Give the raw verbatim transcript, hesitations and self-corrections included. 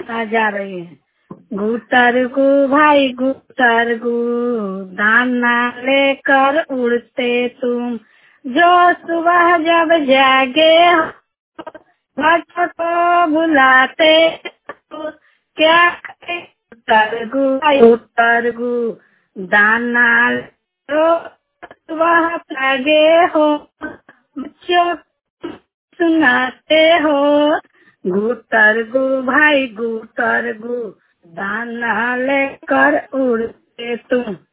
आ जा रही है। गुटर गु भाई गुटर गु, दाना लेकर उड़ते तुम, जो सुबह जब जागे हो भक्त को बुलाते हो। क्या करें गुटर गु भाई गुटर गु, दाना लो सुबह जागे हो, बच्चों को सुनाते हो। गुटर गु भाई गुटर गु, दाना लेकर उड़ते तुम।